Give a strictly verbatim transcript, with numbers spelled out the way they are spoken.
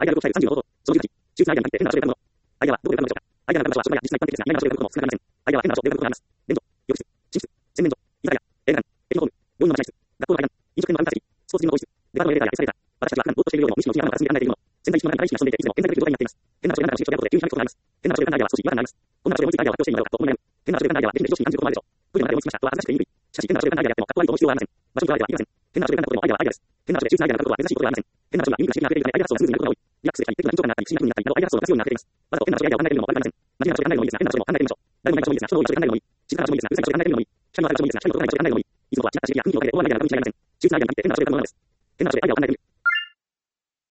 アイデアがさんじゅうのこと、そのじゅうはち、中心アイデアに関して変な場所で浮かぶもの。アイデアはどこで浮かぶのでしょうか。アイデアの浮かぶ場所は将来や実際に関係的な内容な場所で浮かぶことも少なくありません。アイデアは変な場所で浮かぶことがあります。電動、浴室、寝室、洗面所、居酒屋、映画館、駅のホーム、病院の待合室、学校の階段、飲食店のアルバイト先、スポーツジムの更衣室、デパートのエレベーターやエスカレーター、私たちは普段ぼーっとしているよりも無意識のうちに頭が霞んで考えているもの。潜在意識の中から意識が潜んでいて、いつでも潜在的状態になっています。変な場所で考えたら不思議とやることで急に話すことがあります。変な場所で考えたアイデアは少し違和感があります。こんな場所で思いついたアイデアは発表していいのだろうかと思い悩む。変な場所で考えたアイデアはできる上司に感じることもあるでしょう。トイレまで思いつきましたとは恥ずかしくて言いにくい。しかし変な場所で考えたアイデアやってもかっこ悪いと思う必要はありません。場所にアイデアはいりません。変な場所で考えたことでもアイデアはアイデアです。変な場所で中心アイデアが浮かぶことは珍しいことではありません。変な場所には耳が刺激が溢れているためアイデア発想がスムーズになることが多い。リラックスできたり、適度な緊張感があったり、不審な風になったりなどアイデア発想が出すようになっています。わざと変な場所でアイデアを考えているのも悪くありません。間違いな場所で考えるのもいいですが、変な場所でも考えてみましょう。誰もいない場所もいいですが、人の多い場所で考えるのもいい。静かな場所もいいですが、うるさい場所で考えるのもいい。光の当たる場所もいいですが、光の届かない場所で考えるのもいい。いつもは違った刺激や雰囲気をかけて大アイデアが浮かぶ道がありません。中心アイデアに限って変な場所で考えるものです。変な場所でアイデアを考えてみる。